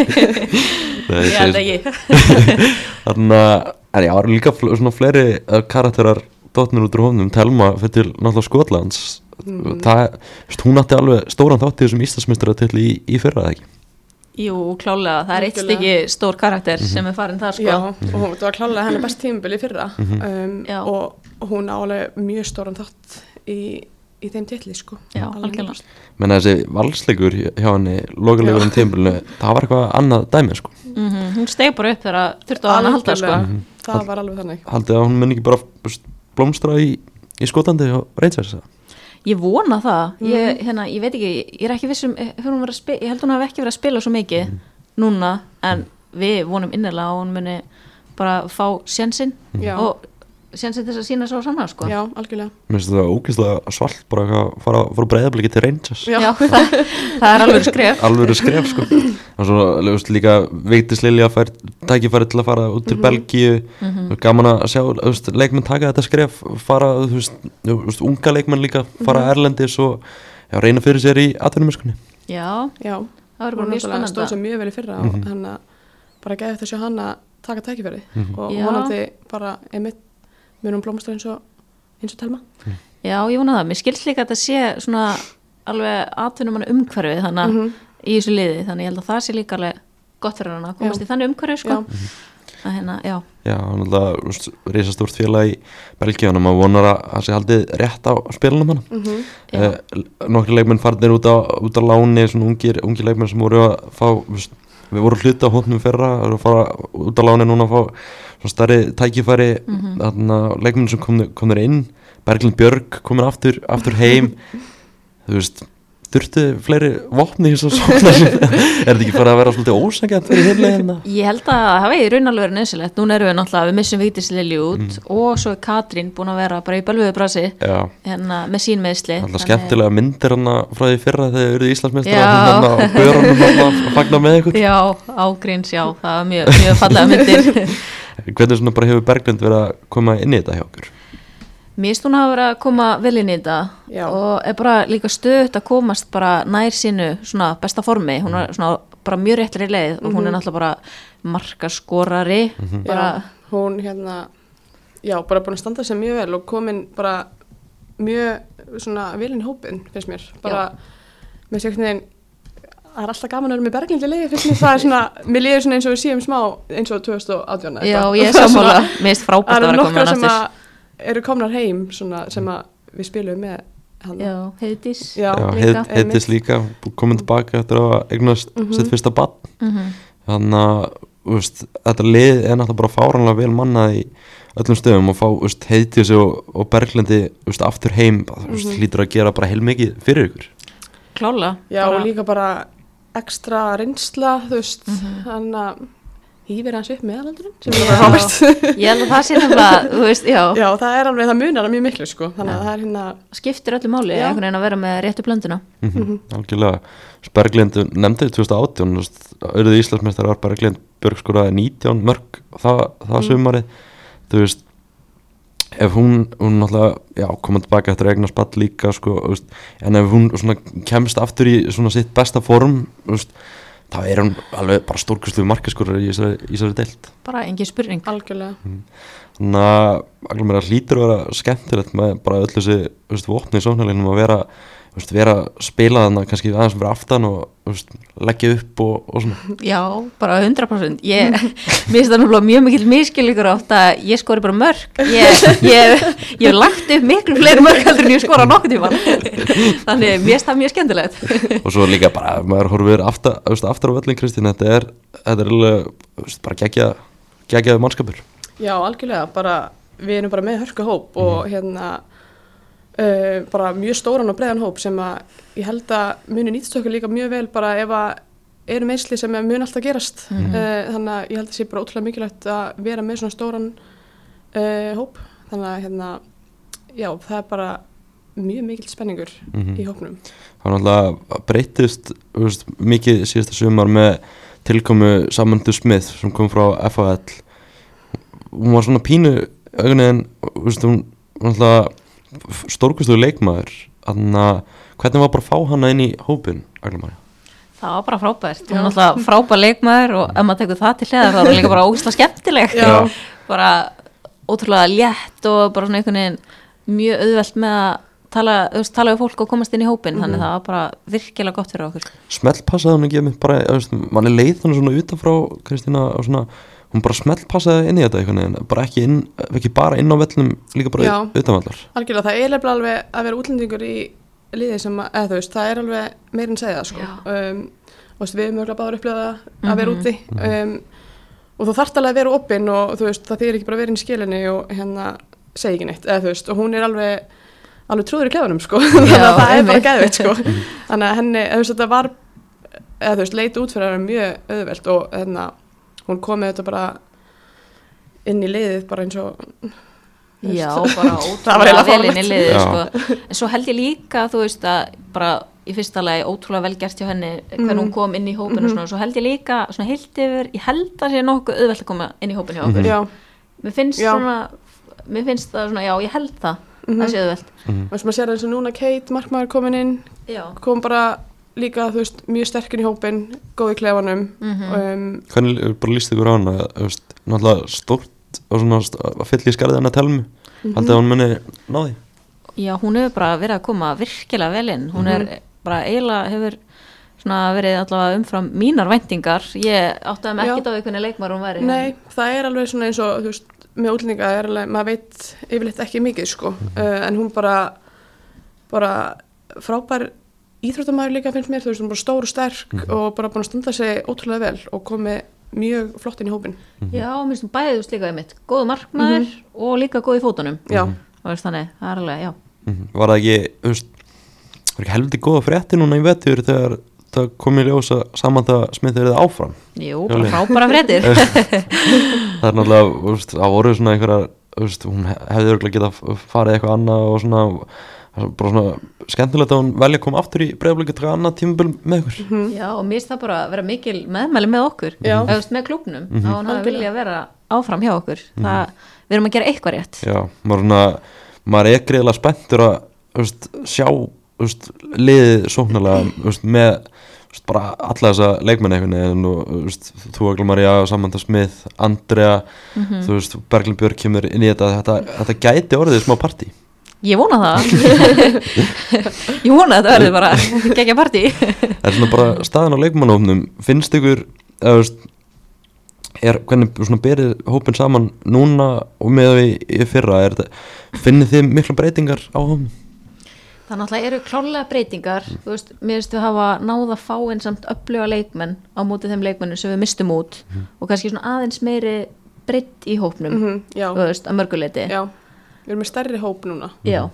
Nei, ég held sem- ekki. Þannig að, en já, það eru líka fl- svona fleiri uh, karakterar dotnir út úr hófnum. Telma fyrir til náttúrulega Skotlands. Það, þú veist, hún átti alveg stóran þátt í þessum Íslandsmeistaratitil í, í fyrra, eða ekki? Jú, klálega, það er eitt Algjörlega. stykki stór karakter sem er farin það sko. Já, og hún, það var klálega henni best tímabil í fyrra um, Já. og hún á alveg mjög stóran þátt í, í þeim titli, sko. Já, Alveg algjörlega. ljóst. Menn þessi valsleikur hjá henni, lokalegur um tímabilinu, það var eitthvað annað dæmi, sko. Mm Hún steg bara upp þegar þurfti á hann að halda sko. Algjörlega. Það var alveg þannig. Haldið að hún mun ekki bara þú veist, blómstra í, í Skotlandi og Rangers, eða? Ég vona það, ég, hérna, ég veit ekki, ég er ekki vissum, hefur hún verið að spila, ég held hún hafi ekki verið að spila svo mikið núna, en við vonum innilega að hún muni bara fá sjansinn Já. og sjansinn til þess að sína svo sanna sko. Já, algjörlega. Mér finnst það ógeðslega svalt bara eitthvað að fara frá Breiðabliki til Rangers. Já. Já, það, það er alveg skref. Alveg skref, sko. Og svo þú veist, líka Vigdís Lilja fær tækifæri til að fara út til Belgíu. Mhm. Gaman að sjá þú veist, leikmenn taka þetta skref, fara þú veist, þú veist, unga leikmenn líka fara erlendis og já, reyna fyrir sér í atvinnumennskunni. Já, Já. það verður Hún bara mjög náttúrulega stóð spennandi. sér mjög vel í fyrra og hann bara geði þetta sjá hann að taka tækifæri og Já. vonandi bara einmitt munum blómstra eins og eins og Telma. Já, ég vona það, mér skilst líka að þetta sé svona alveg atvinnumann umhverfið þannig í þessu liði, þannig ég held að það sé líka alveg gott fyrir hann að komast Já. í þannig umhverfið sko. Já. Að hérna, já, Já, hann er alltaf risastórt félag í Belgíu og maður vonar að það sé haldið rétt á spilunum hann. Mhm. Eh, nokkri leikmenn farnir út á, út á láni, svona ungir, ungir leikmenn sem voru að fá, þú veist, við vorum hluta á hópnum fyrra, að fara út á láni núna að fá svona stærri tækifæri, þarna leikmenn sem komnir, komnir inn, Berglind Björg komin aftur, aftur heim, þú veist, þurftu fleiri vopni í þessu svona, er þetta ekki farið að vera svolítið ósækjant fyrir hinlegina? ég held að það hafi í raun alveg verið nöðsilegt, núna erum við náttúrulega, við missum Vigdís Lilju út og svo er Katrín búin að vera bara í bölvuðu brasi Já, hérna með sín meðsli. alltaf skemmtilega myndir hann frá því fyrra þegar þið eruð Íslandsmeistar Já. hann á börunum að fagna með ykkur. Já, ágríns, já, það var mjög, mjög fallega myndir. Hvernig svona bara hefur Berglind verið að koma inn í þetta hjá okkur? Mér finnst hún hafa verið að koma vel inn í þetta Já. og er bara líka stöðut að komast bara nær sínu svona besta formi, hún er svona bara mjög réttri leið og hún er Mhm. náttúrulega bara markaskorari bara, Já, hún hérna, já, bara búin að standa sig mjög vel og komin bara mjög svona vel inn í hópinn, finnst mér. Bara, með sér einhvern veginn, það er alltaf gaman að vera með Berglindi liði, finnst mér. Það er svona, mér líður svona eins og við séum smá eins og tvö þúsund og átján. já, eitthvað. ég er Það sammála svona- mér finnst frábært að Það eru vera komin nokkra sem aftur að eru komnar heim, svona, sem að við spilum með hann. já, Heiðdís Já, Já, líka, heit, heitist líka komin tilbaka eftir að eignast Mhm. sitt fyrsta barn Mhm. þannig að þú veist, þetta lið er náttúrulega bara fáránlega vel mannað í öllum stöðum og fá þú veist, Heiðdís og, og Berglindi þú veist, aftur heim þú veist, Mhm. hlýtur að gera bara heilmikið fyrir ykkur klála Já, bara, og líka bara ekstra reynsla, þú veist, Mhm. hann að hýfir hans upp meðalaldurinn, sem er Já. bara frábært. ég held að það sé nefnilega þú veist, já, Já, það er alveg, það munar mjög miklu, sko, þannig að það er hérna, skiptir öllu máli Já. einhvern veginn að vera með réttu blönduna mm algjörlega Berglind nefndi tvö þúsund og átján þú veist, auðvitað Íslandsmeistar var Berglind Björg skoraði nítján mörg það, það Mm. sumarið þú veist ef hún, hún náttúrulega já, komið tilbaka eftir eignar spatt líka sko, þú veist, en ef hún svona kemst aftur í svona sitt besta form þú veist, þá er hún alveg bara stórkustlu markaskorur í þessari, í þessari deild bara engin spurning algjörlega. þannig að alveg mér að hlýtur að vera skemmtilegt með bara öll þessi þú veist, vopni í sóknarleginum að vera þú veist, vera að spila þarna kannski aðeins fyrir aftan og þú veist, leggja upp og, og svona já, bara hundrað prósent ég, mér finnst það náttúrulega mjög mikill miskilíkur átt að ég skori bara mörg ég, ég, ég hef lagt upp miklu fleiri mörg heldur en ég skora nokkuð tíma þannig mér finnst það mjög skemmtilegt og svo líka bara, ef maður horfir aftar, þú veist, aftar á völlin Kristín, þetta er, þetta er alveg, þú veist, bara geggja geggjaði mannskapur Já, algjörlega, bara, við erum bara með hörku hóp og hérna, uh, bara mjög stóran og breiðan hóp sem að ég held að muni nýtst okkur líka mjög vel bara ef að eru meðsli sem mun alltaf gerast. Mhm. uh, þannig að ég held að sé bara ótrúlega mikilvægt að vera með svona stóran uh, hóp. Þannig að hérna, já, það er bara mjög mikill spenningur Mhm. í hópnum. það var náttúrulega breytist þú veist, mikið síðasta sumar með tilkomu Samandu Smith sem kom frá F A L hún var svona pínu auðvitað, þú veist, hún var náttúrulega stórkustuðu leikmaður þannig að hvernig var bara að fá hana inn í hópin, Agla það var bara frábært, hún er náttúrulega frábær leikmaður og ef maður tekur það til hliðar þá er hún líka bara ógeðslega skemmtileg Já. bara ótrúlega létt og bara svona einhvern veginn mjög auðvelt með að tala, þú veist, tala við fólk og komast inn í hópin þannig það var bara virkilega gott fyrir okkur smellpassaði hún ekki með bara, þú veist, mann er leið þannig svona utanfrá Kristína og svona, hún bara smellpassaði inn í þetta einhvern veginn, bara ekki, inn, ekki bara inn á vellum, líka bara Já. utanvallar Algjörlega, það er nefnilega alveg að vera útlendingur í liði sem, að, eða þú veist, það er alveg meira en segja það, sko. Um, og veist, við erum mögulega báður upplifað að vera Mhm. úti um, og þú þarft alveg að vera opinn og þú veist, það þýðir ekki bara að vera inn í skilinni og hérna segja ekki neitt, eða þú veist, og hún er alveg alveg trúður í klefanum, sko, þannig að það er bara einmitt. geðveitt, sko. Þannig að henni, eða þú veist, þetta var, eða þú veist, leit út fyrir að vera mjög auðvelt og hérna, hún kom með þetta bara inn í liðið bara eins og já, bara Það var ótrúlega eiginlega vel inn í fáránlegt. liðið Já. sko. En svo held ég líka, þú veist að bara í fyrsta lagi ótrúlega vel gert hjá henni hvernig hún kom inn í hópin og svona, svo held ég líka svona heilt yfir, ég held að sé nokkuð auðvelt að koma inn í hópin hjá okkur já, mér finnst Já. svona mér finnst það svona, já, ég held það Mhm. það sé auðvelt þú veist, maður sér það eins og núna Kate, markmaður komin inn já, kom bara líka, þú veist, mjög sterkinn í hópin, góð í klefanum Mhm. um, hvernig bara líst ykkur á hana, þú veist, náttúrulega stórt og svona st- að fylla í skarðið hana telmu Mhm. haldið að hún muni náði já, hún hefur bara verið að koma virkilega vel inn hún er bara eiginlega hefur svona verið allavega umfram mínar væntingar ég áttaði mig Já. ekkert á því hvernig leikmaður hún væri Nei, það er alveg svona eins og, þú veist, með útlendinga er alveg, maður veit yfirleitt ekki mikið, sko, uh, en hún bara, bara frábær íþróttamæður líka finnst mér, þú veist, hún er bara stór og sterk og bara búin að standa sig ótrúlega vel og komið mjög flott inn í hópin. já, mér finnst hún bæðið þú veist líka einmitt góð markmaður og líka góð í fótunum Já, og veist þannig, það er alveg, já Mhm. var það ekki, þú veist var ekki helviti góða frétti núna í vetur þegar það kom í ljós að Samantha Smith verið áfram jú, Jólin. bara frábæra fréttir það er náttúrulega, þú veist, það voru svona einhverjar, þú veist, hún hefði örgulega getað farið eitthvað annað og svona það er bara svona skemmtilegt að hún velja að koma aftur í Breiðablik að taka annað tímabil með ykkur já, og mér finnst það bara að vera mikil meðmæli með okkur Já. eða þú veist, með klúbnum að hún hafi Algjörlega. vilja að vera áfram hjá okkur það, við erum að gera eitthvað rétt já, maður svona maður er greiðlega spenntur að þú veist, sjá þú veist, liðið sóknarlega þú veist, með þú veist, bara alla þessa leikmenn einhvern veginn og þú veist, þú Agla María, Samantha Smith, Andrea Mhm. þú veist, Berglind Björk kemur inn í þetta þetta, þetta gæti orðið smá partí. Ég vona það Ég vona að þetta verði bara geggja partí. Það er svona bara staðan á leikmannahópnum, finnst ykkur eða, veist, er, hvernig svona berið hópin saman núna og með við í fyrra, er þetta, finnið þið mikla breytingar á hópnum? Það náttúrulega eru klárlega breytingar, þú veist, mér finnst við hafa náð að fá einn samt öfluga leikmenn á móti þeim leikmennum sem við mistum út og kannski svona aðeins meiri breytt í hópnum, Mhm, já, þú veist, að mörguleiti. já, við erum með stærri hóp núna. Já,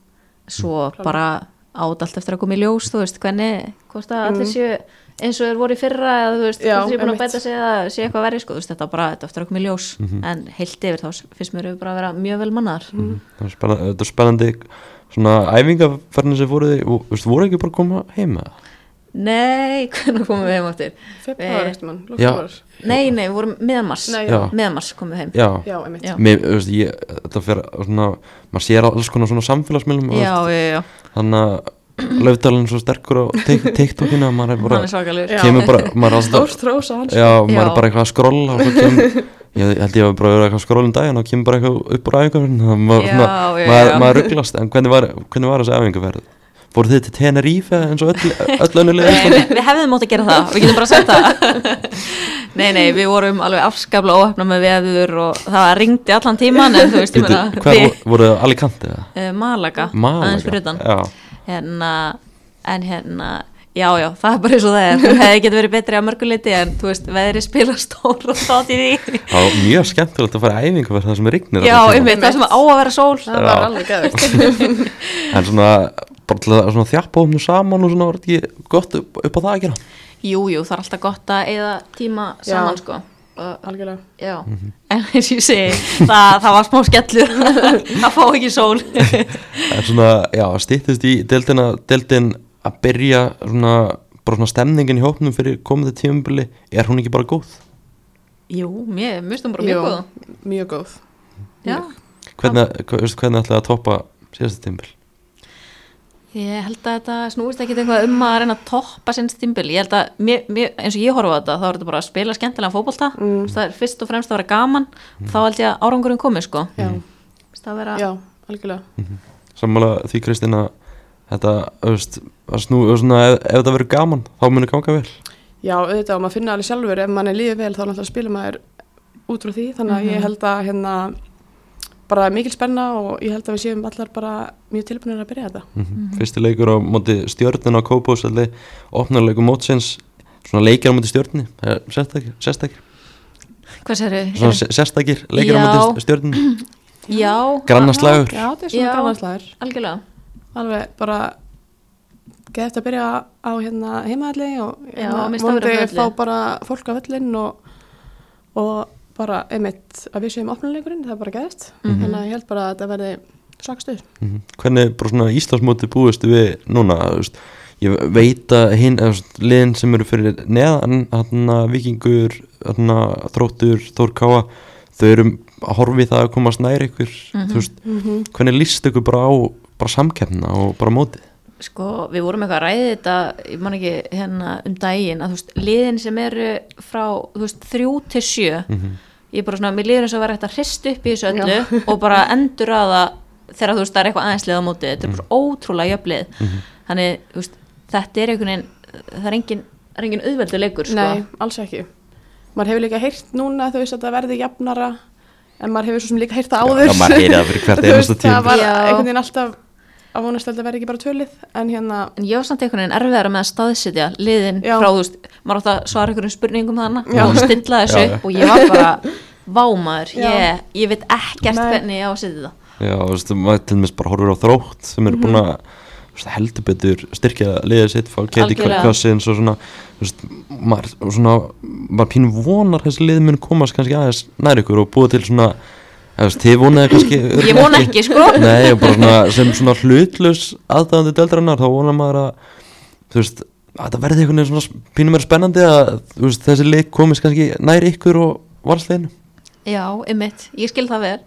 svo bara át allt eftir að koma í ljós, þú veist, hvernig, hvort að allir séu eins og þeir voru í fyrra eða þú veist, Já, hvort þeir búin að einmitt. bæta sig eða sé eitthvað verið, sko, þú veist, þetta bara, þetta eftir að koma í ljós, en heilt yfir þá finnst mér við bara að vera mjög vel mannar. Það er spennandi, þetta er spennandi svona æfingaferðin sem voruð þið, og, veist, voru ekki bara að koma heim með það? Nei, hvernig komum við heim áttir? Februar eftir mann, Já. lókfebruar. Nei, nei, við vorum meðanmars, Nei, Já. meðanmars komum við heim. Já, Já, einmitt. Já. Mér, veist, ég, þetta fer svona, maður sér alls konar svona samfélagsmiðlum og Já, veist, já, já, þannig að Laufdalinn svo sterkur á Tik- TikTokinu að maður er bara hann er svakalur. Já. kemur bara, maður er alltaf Stórt hrós á hans. já, maður Já. er bara eitthvað að skrolla og svo kemur, ég held ég að bara vera eitthvað að skrolla um daginn og kemur bara eitthvað upp úr æfingarferðin þannig að maður, Já, svona, já, maður, já. maður rugglast, en hvernig var, hvernig var þessi æfingarferð? Fóruð þið til Tenerife eins og öll, öll önnulega Nei, við, við hefðum mótt að gera það, við getum bara sagt það. Nei, nei, við vorum alveg afskaplega óhefna með veður og það ringdi allan tíman, en þú veist, ég meina, Hvað voru, voruð þið Alicante eða? uh, Malaga, Malaga? aðeins fyrir utan. Já, Hérna, en hérna, já, já, það er bara eins og það er. Það hefði getið verið betri að mörguleiti, en þú veist, veðri spila stór og þátt í því. það var mjög skemmtilegt að fara í æfingarferð það sem er rignir Já, allan tímann. einmitt, það sem á að vera sól. Það var alveg gæðvegt. En svona, bara til að svona þjappa hópnu saman og svona var þetta ekki gott upp, upp á það að gera? Jú, jú, það er alltaf gott að eyða tíma Já. saman, sko. Og, Algjörlega. já, en eins og ég segi, það, það var smá skellur, það fá ekki sól. En svona, já, styttist í deildina, deildin að byrja svona, bara svona stemningin í hópnum fyrir komandi tímabili, er hún ekki bara góð? Jú, mér, mér stum bara mjög Jú, góð. mjög góð. Já, Hvernig, hva- veistu, hvernig ætlaði að toppa síðasta tímabil? ég held að þetta snúist ekki eitthvað um að reyna að toppa sinns tímbil. Ég held að, mér, mér, eins og ég horfa á þetta, þá er þetta bara að spila skemmtilega fótbolta. Mm. Það er fyrst og fremst að vera gaman, þá held ég að árangurinn komi, sko. Já, Það vera, já, algjörlega. Sammála því Kristína, þetta, veist, að snú, svona, ef, ef þetta verður gaman, þá munir ganga vel. Já, auðvitað, og maður finna alveg sjálfur, ef mann er lífið vel, þá náttúrulega spila maður út frá því, þannig að ég held að hérna, bara mikil spenna og ég held að við séum allar bara mjög tilbúinir að byrja þetta. Mm -hmm. Fyrsti leikur á móti Stjörnuna á Kópavogselli, opnarleikur mótsins, svona leikir á móti Stjörnunni, það er sérstakir, sérstakir, hvað séru? svona sé- sérstakir leikir á Já. móti Stjörnunni, Já, grannaslagur. Já, þetta er svona Já. grannaslagur. algjörlega. Alveg bara geðt að byrja á hérna heimaðalli og Já, hérna, með stafur á vonandi velli. fá bara fólk á völlin og, og bara einmitt að við séum opnuleikurinn, það er bara geðt. Þannig að ég held bara að þetta verði svakstuð. Mm -hmm. Hvernig bara svona Íslandsmóti búistu við núna, þú veist, ég veit að hinn, eða svona, liðin sem eru fyrir neðan, hérna Víkingur, hérna Þróttur, Þór Káa, þau eru að horfi það að komast nær ykkur, þú veist, hvernig líst ykkur bara á bara samkeppna og bara mótið? Sko, við vorum eitthvað að ræði þetta, ég man ekki hérna um daginn, að þú veist, liðin sem eru frá, þú veist, þrjú til sjö, ég er bara svona, mér liður eins og að vera hægt að hrista upp í þessu öllu og bara endur að það þegar þú veist, það er eitthvað aðeins lið á mótið, þetta er bara ótrúlega jöflið, þannig, þú veist, þetta er einhvern veginn, það er engin, það er engin auðveldur leikur, sko. Nei, alls ekki. Maður hefur líka heyrt núna, þú veist, að það verði jafnara, en maður hefur svo sem líka heyrt það áður. Já, maður heyri það fyrir hvert Þú einasta veist, það tímabil. var Já. einhvern veginn alltaf að vonast að þetta verði ekki bara tvölið, en hérna, En ég var samt einhvern veginn erfiðara með að staðsetja liðin Já. frá, þú veist, maður átt að svara einhverjum spurningum þannig Já. og stilla þessu Já, já. upp og ég var bara vámaður, Já. ég, ég veit ekkert Nei. hvernig ég á að setja það. Já, þú veist, maður til dæmis bara horfir á Þrótt sem eru búin að þú veist, heldur betur styrkja liðið sitt, fá Katie Algjörlega. Cousins og svona, þú veist, maður svona, maður pínu vonar þessi lið mun komast kannski aðeins nær ykkur og búa til svona, þú veist, þið vonaði kannski Ég vona ekki, sko. Nei, og bara svona, sem svona hlutlaus aðdáðandi deildarinnar, þá vonar maður að þú veist, að það verði einhvern veginn svona pínu meira spennandi að, þú veist, þessi lið komist kannski nær ykkur og valsleginu. Já, einmitt, ég skil það vel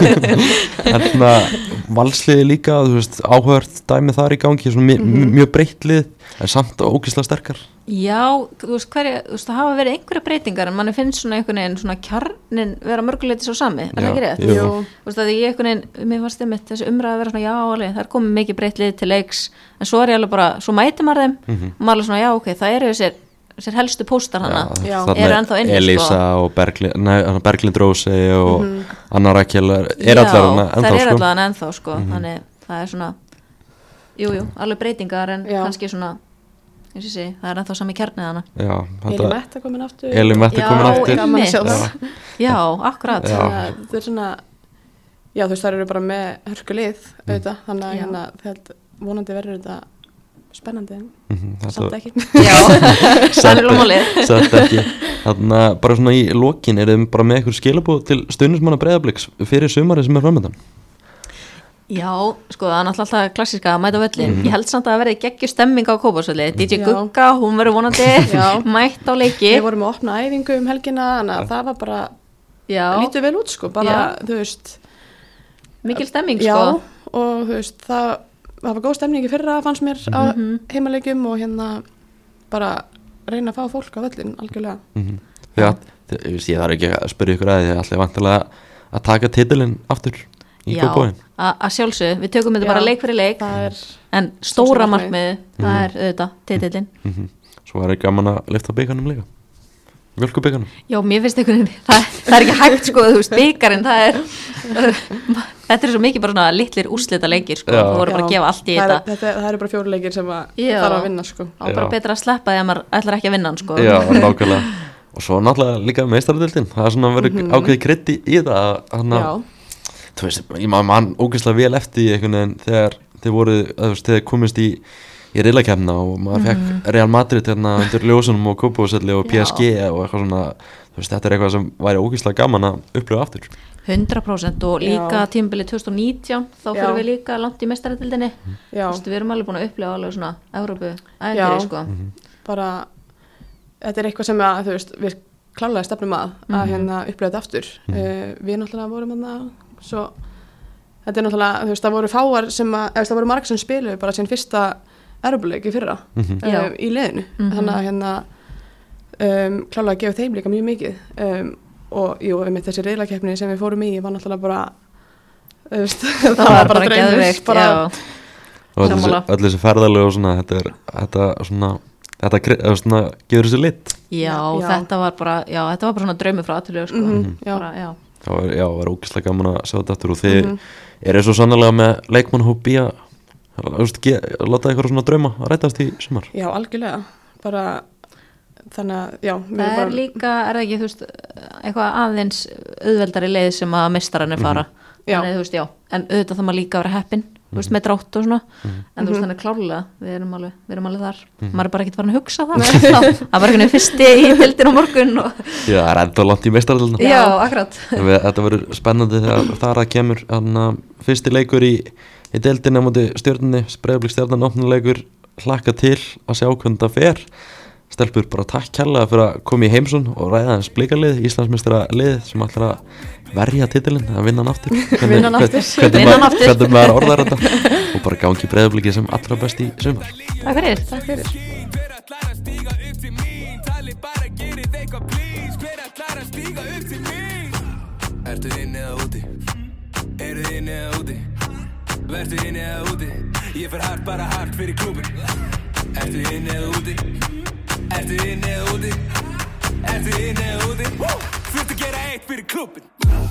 En svona valsliði líka, þú veist, áhugavert dæmi þar í gangi, svona mjög, Mhm. mjög breytt lið en samt ógeðslega sterkar. Já, þú veist, hverja, þú veist, það hafa verið einhverja breytingar en manni finnst svona einhvern veginn svona kjarnin vera mörguleiti svo sami, er það Já, ekki rétt? jú. Jú. Þú veist, að ég einhvern veginn, mér fannst einmitt þessi umræða að vera svona, já, alveg, það er komið mikið breytt lið til leiks, en svo er ég alveg bara, svo mæti maður þeim Mhm. og maður alveg svona, já, ok, það eru þessir, þessir helstu póstar hana, Já. þarna eru ennþá inni, Elísa sko. og Berglind, nei, Berglind Rósi og Mhm. Anna Rakel er, er Já, allar hana ennþá, það er sko. allar hana ennþá, sko, þannig það er svona, jú, jú, alveg breytingar en Já. kannski svona, eins og sé, það er ennþá sami kjarnið hana. Já, Elí þetta, Metta komin aftur. Elí Metta Já, komin aftur. Gaman að sjá einmitt. það. Já, akkurat. Já. Þannig að þetta er svona, já þú veist það eru bara með hörku lið auðvitað, þannig að Já. hérna þetta vonandi verður þetta spennandi en Mhm, samt þetta ekki. Já, það er lómálið. Satt ekki. Þannig að bara svona í lokin er þið bara með eitthvað skilabóð til stuðnismanna Breiðabliks fyrir sumarið sem er framöndan. Já, sko, það er náttúrulega alltaf klassíska að mæta á völlin. Mhm. Ég held samt að það verði geggju stemming á Kópavogsvelli. D J Já. Gugga, hún verður vonandi Já. mætt á leiki. Við vorum að opna æfingu um helgina, þannig að það var bara, Já, lítið vel út sko, bara þú veist, mikil stemming, já sko. og þú veist það, það var góð stemning í fyrra fannst mér á Mhm. heimaleikjum og hérna bara reyna að fá fólk á völlin algjörlega. Mm Þegar, þið, ég, veist, ég þarf ekki að spyrja ykkur að þið ætlaði vantilega að taka titilinn aftur í Já, Kópavogi. a- að sjálfsög, við tökum þetta Já. bara leik fyrir leik, Það er, en stóra Svo sem markmið, það er auðvitað titillinn. Mm Svo er gaman að lyfta byggarnum líka. Mjölkubyggarnum. Já, mér finnst einhvern veginn, það, það er ekki hægt, sko, þú veist, byggarinn, það er, þetta er svo mikið bara svona litlir úrslita leikir, sko, Já. þú voru bara að já, gefa allt í það, þetta. er, þetta, það eru bara fjóri leikir sem að Já. þarf að vinna sko. Á bara Já. betra að sleppa því að maður ætlar ekki að vinna hann, sko. Já, nákvæmlega. Og svo náttúrulega líka meistaradildin. Það er svona verið Mhm. ákveðið krydd í, í þetta. Þannig Já, að, þú veist, ég maður mann ógeðslega vel eftir í einhvern veginn þegar þið voru, að, þú veist, þið komist í í riðlakefna og maður fekk Real Madrid hérna undir ljósunum og Kópavogsvelli og P S G og eitthvað svona, þú veist, þetta er eitthvað sem væri ógeðslega gaman að upplifa aftur. hundrað prósent og líka Já. tímabilið tvö þúsund og nítján þá Já. fyrir við líka langt í mestaradildinni. já, Þú veist, við erum alveg búin að upplifa alveg svona Evrópu Já. æfintýri, sko. bara þetta er eitthvað sem að, þú veist, við klálega stefnum að að Mhm. hérna upplifa þetta aftur. uh, við náttúrulega vorum að svo, þetta er náttúrulega, þú veist, það voru fáar sem að, eða það voru marg sem spiluðu bara sín fyrsta erfuleik í fyrra Mhm. Já. uh, í liðinu, Mhm. þannig að hérna um, klálega að gefa þeim líka mjög mikið um, og jú, einmitt þessi riðlakeppni sem við fórum í var náttúrulega bara þú veist, það, Það var bara draumur, geðveikt, bara, já. Og öll þessi, Sammála. öll þessi ferðalög og svona, þetta er, þetta svona, þetta kry- eða svona, gefur þessi lit. Já, Já. þetta var bara, já, þetta var bara svona draumur frá aðtölu, sko. Mhm, já. Bara, já. Það var, já, var ógeðslega gaman að sjá þetta aftur og þið Mhm. eru svo sannlega með leikmannhóp í að, þú veist, ge- láta eitthvað svona drauma að rætast í sumar. já, algjörlega bara, þannig að, já við erum Það er bara, líka, er það ekki, þú veist, eitthvað aðeins auðveldari leið sem að mistaran er fara. Já. Þannig, þú veist, já, en auðvitað það maður líka að vera heppin, þú veist, með drátt og svona, en þú veist, Mhm. þannig klárlega, við erum alveg, við erum alveg þar. Maður er bara ekkert farin að hugsa það. Það var einhvern veginn fyrsti í dildin á morgun og, Já, það er enda langt í meistaraldina. já, akkurat. Þetta verður spennandi þegar þar að kemur hana, fyrsti leikur í, í deildinni á móti stjörnunni, Breiðablik stjarnan opnuleikur, hlakka til að sjá hvernig það fer. Stelpur, bara takk kærlega fyrir að koma í heimsón og ræða hans blikalið, Íslandsmeistara lið sem ætlar að verja titilinn, að vinna hann aftur. Hvernig- Vinna hann aftur. hvernig Vinna hann maður- aftur. Hvernig maður orðar þetta og bara gangi Breiðabliki sem allra best í sumar. Takk fyrir. takk fyrir. Hver ætlar að stíga upp til mín? Tali bara gerið eitthvað please. Hver ætlar að stíga upp til mín? Ertu inni eða úti? Eru inni eða úti? Vertu inni eða úti? Ég fer hart bara hart fyrir klúbin. Ertu inni eða úti? Ertu inni eða úti? Ertu inni eða úti? Þurftu gera eitt fyrir klúbin.